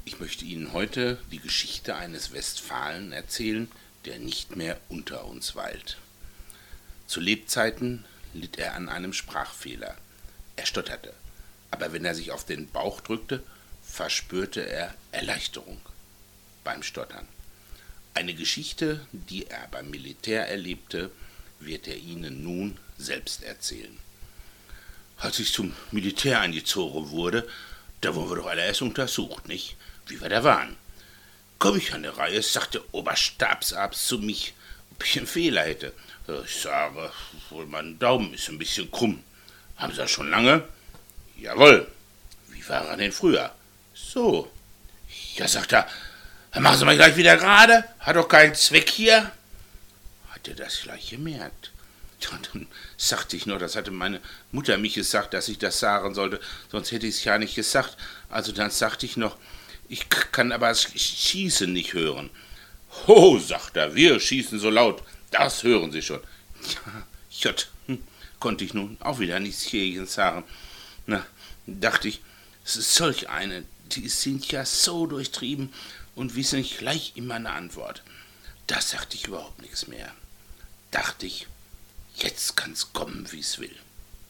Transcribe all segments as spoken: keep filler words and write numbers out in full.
Ich möchte Ihnen heute die Geschichte eines Westfalen erzählen, der nicht mehr unter uns weilt. Zu Lebzeiten litt er an einem Sprachfehler. Er stotterte, aber wenn er sich auf den Bauch drückte, verspürte er Erleichterung beim Stottern. Eine Geschichte, die er beim Militär erlebte, wird er Ihnen nun selbst erzählen. Als ich zum Militär eingezogen wurde, da wurden wir doch alle erst untersucht, nicht? Wie wir da waren. Komm ich an die Reihe, sagt der Oberstabsarzt zu mich, ob ich einen Fehler hätte. Ich sage, wohl mein Daumen ist ein bisschen krumm. Haben Sie das schon lange? Jawohl. Wie war er denn früher? So. Ja, sagt er, dann machen Sie mal gleich wieder gerade. Hat doch keinen Zweck hier. Hat er das gleich gemerkt? Und dann sagte ich nur, das hatte meine Mutter mich gesagt, dass ich das sagen sollte, sonst hätte ich es ja nicht gesagt. Also dann sagte ich noch, ich kann aber das Schießen nicht hören. Ho, sagt er, wir schießen so laut, das hören Sie schon. Ja, Jott, hm, konnte ich nun auch wieder nichts Jähriges sagen. Na, dachte ich, es ist solch eine, die sind ja so durchtrieben und wissen nicht gleich immer eine Antwort. Da sagte ich überhaupt nichts mehr. Dachte ich, jetzt kann's kommen, wie's will.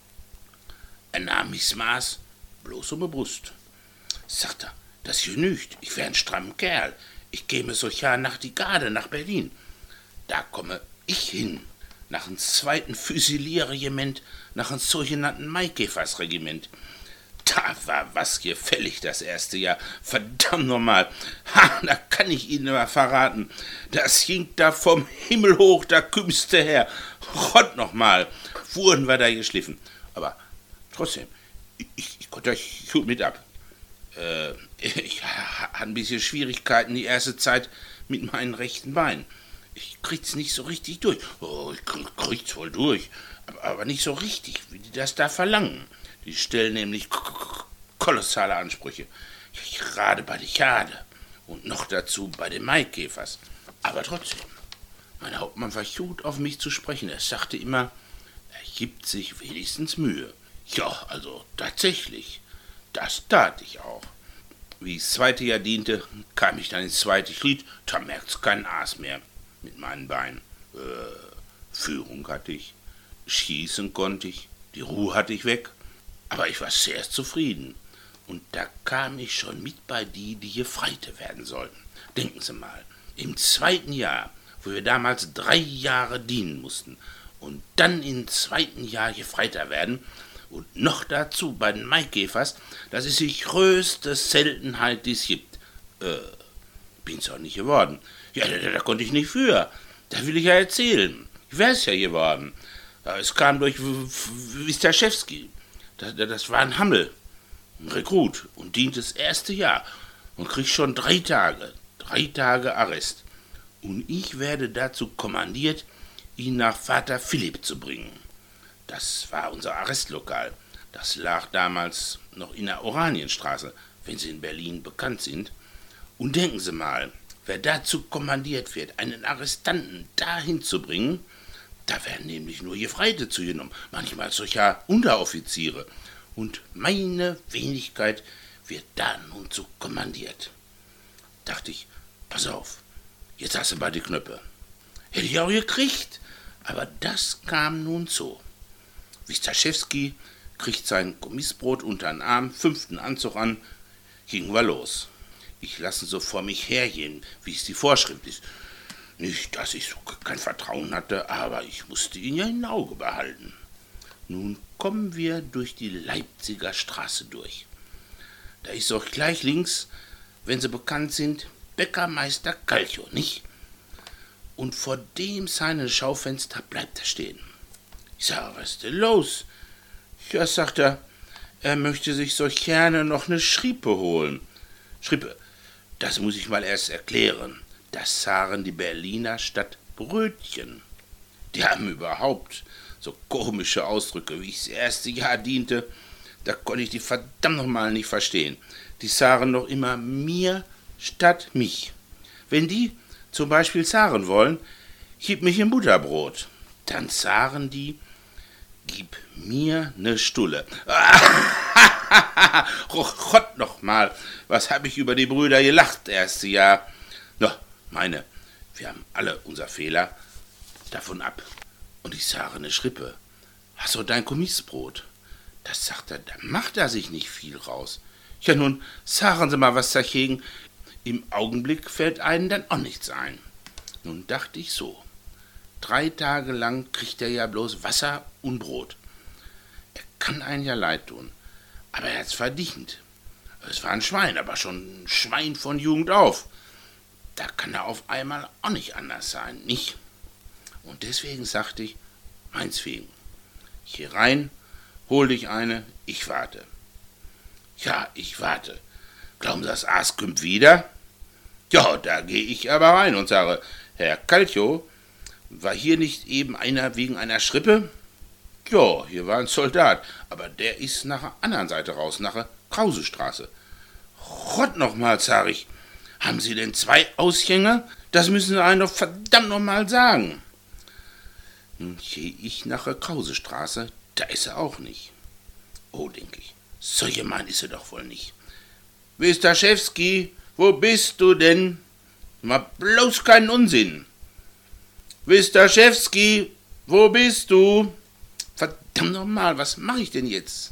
Er nahm mich's Maß, bloß um die Brust. Sagt er, das genügt, ich wär ein strammer Kerl. Ich käme solch Jahr nach die Garde, nach Berlin. Da komme ich hin, nach dem zweiten Füsilierregiment, nach dem sogenannten Maikäfersregiment. Da war was gefällig das erste Jahr. Verdammt nochmal. Ha, da kann ich Ihnen mal verraten. Das hing da vom Himmel hoch, da kümmste her. Gott nochmal, wurden wir da geschliffen. Aber trotzdem, ich, ich konnte euch gut mit ab. Äh, ich hatte ein bisschen Schwierigkeiten die erste Zeit mit meinem rechten Bein. Ich krieg's nicht so richtig durch. Oh, ich krieg's wohl durch, aber, aber nicht so richtig, wie die das da verlangen. Die stellen nämlich kolossale Ansprüche. Gerade bei der Jade und noch dazu bei den Maikäfers. Aber trotzdem, mein Hauptmann war gut auf mich zu sprechen. Er sagte immer, er gibt sich wenigstens Mühe. Ja, also tatsächlich, das tat ich auch. Wie ich das zweite Jahr diente, kam ich dann ins zweite Glied, da merkt's kein Aas mehr mit meinen Beinen. Äh, Führung hatte ich, schießen konnte ich, die Ruhe hatte ich weg. Aber ich war sehr zufrieden. Und da kam ich schon mit bei die, die Gefreite werden sollten. Denken Sie mal, im zweiten Jahr, wo wir damals drei Jahre dienen mussten und dann im zweiten Jahr Gefreiter werden und noch dazu bei den Maikäfers, das ist die größte Seltenheit, die es gibt. Äh, bin's auch nicht geworden. Ja, da, da konnte ich nicht für. Da will ich ja erzählen. Ich wär's ja geworden. Es kam durch Wistaschewski. Das, das war ein Hammel, ein Rekrut und dient das erste Jahr und kriegt schon drei Tage, drei Tage Arrest. Und ich werde dazu kommandiert, ihn nach Vater Philipp zu bringen. Das war unser Arrestlokal. Das lag damals noch in der Oranienstraße, wenn Sie in Berlin bekannt sind. Und denken Sie mal, wer dazu kommandiert wird, einen Arrestanten dahin zu bringen, da werden nämlich nur Gefreite zugenommen, manchmal solcher Unteroffiziere. Und meine Wenigkeit wird da nun so kommandiert. Dachte ich, pass auf, jetzt hast du mal die Knöpfe. Hätte ich auch gekriegt, aber das kam nun so. Wistaschewski kriegt sein Kommissbrot unter den Arm, fünften Anzug an, gingen wir los. Ich lasse so vor mich hergehen, wie es die Vorschrift ist. Nicht, dass ich so kein Vertrauen hatte, aber ich musste ihn ja im Auge behalten. Nun kommen wir durch die Leipziger Straße durch. Da ist auch gleich links, wenn Sie bekannt sind, Bäckermeister Calcho, nicht? Und vor dem seine Schaufenster bleibt er stehen. Ich sage, was ist denn los? Ja, sagt er, er möchte sich so gerne noch eine Schrippe holen. Schrippe, das muss ich mal erst erklären. Das sagen die Berliner statt Brötchen. Die haben überhaupt so komische Ausdrücke, wie ich das erste Jahr diente. Da konnte ich die verdammt nochmal nicht verstehen. Die sagen doch immer mir statt mich. Wenn die zum Beispiel sagen wollen, gib mich ein Butterbrot, dann sagen die, gib mir ne Stulle. Gott noch mal, was hab ich über die Brüder gelacht, erste Jahr. Na, meine, wir haben alle unser Fehler. Davon ab. Und ich sage ne Schrippe. Hast du dein Kommissbrot? Das sagt er, da macht er sich nicht viel raus. Ja nun, sagen Sie mal was dagegen. Im Augenblick fällt einem dann auch nichts ein. Nun dachte ich so. Drei Tage lang kriegt er ja bloß Wasser und Brot. Er kann einen ja leid tun, aber er hat's verdient. Es war ein Schwein, aber schon ein Schwein von Jugend auf. Da kann er auf einmal auch nicht anders sein, nicht? Und deswegen sagte ich, meins wegen. Hier rein, hol dich eine, ich warte. Ja, ich warte. Glauben Sie, das Aas kommt wieder? Ja, da gehe ich aber rein und sage, Herr Calcio, war hier nicht eben einer wegen einer Schrippe? Ja, hier war ein Soldat, aber der ist nach der anderen Seite raus, nach der Krausestraße. Gott nochmal, sag ich, haben Sie denn zwei Ausgänge? Das müssen Sie einem doch verdammt nochmal sagen. Nun gehe ich nach der Krausestraße, da ist er auch nicht. Oh, denke ich, so jemand ist er doch wohl nicht. Wistaschewski, wo bist du denn? Mach bloß keinen Unsinn. Wistaschewski, wo bist du? Verdammt nochmal, was mache ich denn jetzt?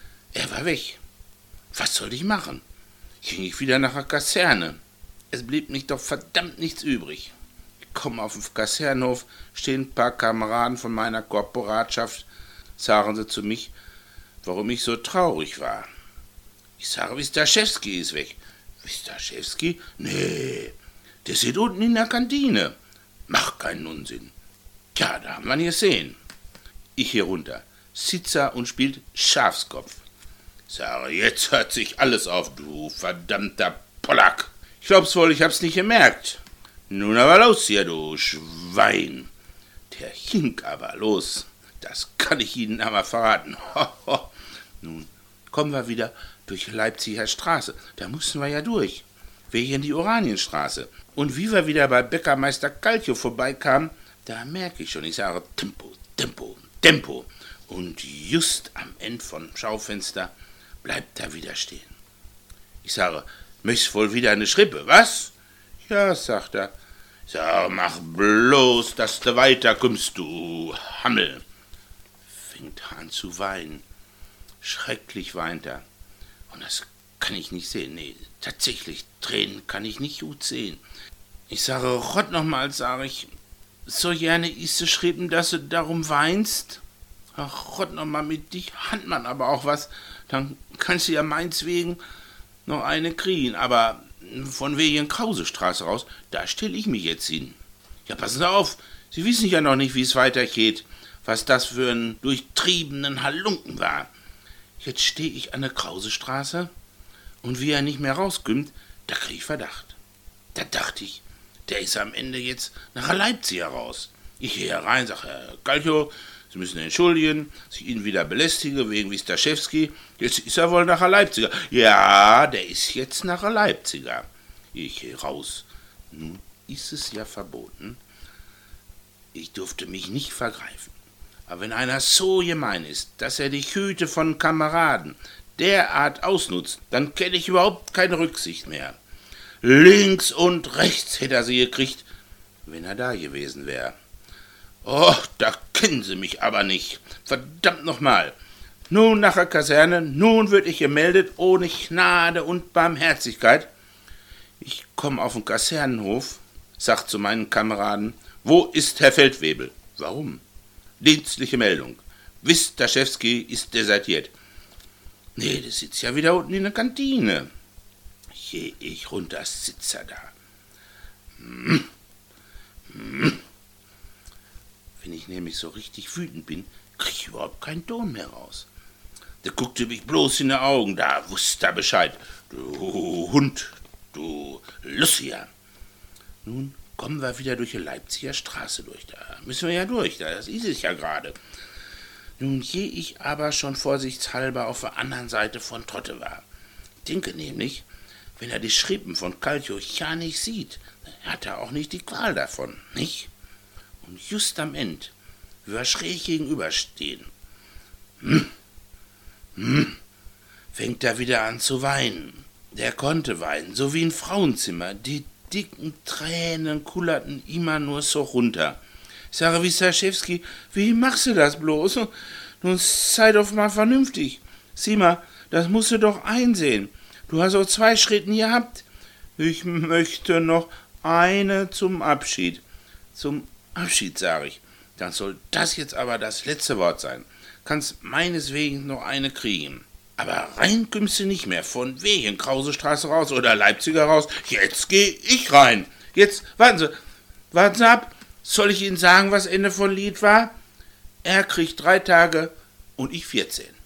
Er war weg. Was soll ich machen? Ging ich wieder nach der Kaserne. Es blieb nicht doch verdammt nichts übrig. Ich komme auf den Kasernenhof, stehen ein paar Kameraden von meiner Korporatschaft, sagen sie zu mich, warum ich so traurig war. Ich sage, Wistaschewski ist weg. Wistaschewski? Nee, der sitzt unten in der Kantine. Mach keinen Unsinn. Tja, da haben wir ihn gesehen. Ich hier runter, sitzt er und spielt Schafskopf. Sage, jetzt hört sich alles auf, du verdammter Polack. Ich glaub's wohl, ich hab's nicht gemerkt. Nun aber los hier, du Schwein. Der hink aber los. Das kann ich Ihnen aber verraten. Ho, ho. Nun kommen wir wieder durch die Leipziger Straße. Da mussten wir ja durch. Wegen die Oranienstraße. Und wie wir wieder bei Bäckermeister Calcio vorbeikamen, da merke ich schon, ich sage Tempo, Tempo, Tempo. Und just am Ende vom Schaufenster bleibt er wieder stehen. Ich sage, möchtest wohl wieder eine Schrippe, was? Ja, sagt er. Ich sage, mach bloß, dass du weiterkommst, du Hammel. Fängt an zu weinen. Schrecklich weint er. Und das kann ich nicht sehen. Nee, tatsächlich, Tränen kann ich nicht gut sehen. Ich sage, Gott nochmal, sage ich, so gerne ist es schrieben, dass du darum weinst. Ach Gott nochmal, mit dich hat man aber auch was. Dann kannst du ja meins wegen noch eine kriegen. Aber von wegen Krausestraße raus, da stelle ich mich jetzt hin. Ja, passen Sie auf, Sie wissen ja noch nicht, wie es weitergeht. Was das für einen durchtriebenen Halunken war. Jetzt stehe ich an der Krausestraße und wie er nicht mehr rauskommt, da krieg ich Verdacht. Da dachte ich, der ist am Ende jetzt nach Leipzig raus. Ich gehe herein, sage, Herr Calcio, Sie müssen entschuldigen, dass ich ihn wieder belästige wegen Wistaschewski. Jetzt ist er wohl nach Leipziger. Ja, der ist jetzt nach Leipziger. Ich gehe raus. Nun ist es ja verboten. Ich durfte mich nicht vergreifen. Aber wenn einer so gemein ist, dass er die Hüte von Kameraden derart ausnutzt, dann kenne ich überhaupt keine Rücksicht mehr. Links und rechts hätte er sie gekriegt, wenn er da gewesen wäre. Oh, da kennen sie mich aber nicht. Verdammt nochmal. Nun nach der Kaserne, nun wird ich gemeldet, ohne Gnade und Barmherzigkeit. Ich komme auf den Kasernenhof, sag zu meinen Kameraden, wo ist Herr Feldwebel? Warum? Dienstliche Meldung. Wistaschewski ist desertiert. Nee, der sitzt ja wieder unten in der Kantine. Geh ich runter, sitzt er da. Hm. Hm. Wenn ich nämlich so richtig wütend bin, krieg ich überhaupt keinen Ton mehr raus. Der guckte mich bloß in die Augen, da wusste er Bescheid. Du Hund, du Lucia. Nun kommen wir wieder durch die Leipziger Straße durch. Da müssen wir ja durch, das ist es ja gerade. Nun gehe ich aber schon vorsichtshalber auf der anderen Seite von Trottewa. Ich denke nämlich, wenn er die Schrippen von Calcio ja nicht sieht, dann hat er auch nicht die Qual davon, nicht? Und just am Ende, wie wir schräg gegenüberstehen, hm, hm, fängt er wieder an zu weinen. Der konnte weinen, so wie ein Frauenzimmer. Die dicken Tränen kullerten immer nur so runter. Ich sage, Wissaschewski, wie machst du das bloß? Nun sei doch mal vernünftig. Sieh mal, das musst du doch einsehen. Du hast auch zwei Schritten gehabt. Ich möchte noch eine zum Abschied. Zum Abschied, sage ich. Dann soll das jetzt aber das letzte Wort sein. Kannst meineswegen noch eine kriegen. Aber rein kümmst du nicht mehr. Von wegen Krausestraße raus oder Leipziger raus. Jetzt geh ich rein. Jetzt, warten Sie, warten Sie ab. Soll ich Ihnen sagen, was Ende von Lied war? Er kriegt drei Tage und ich vierzehn.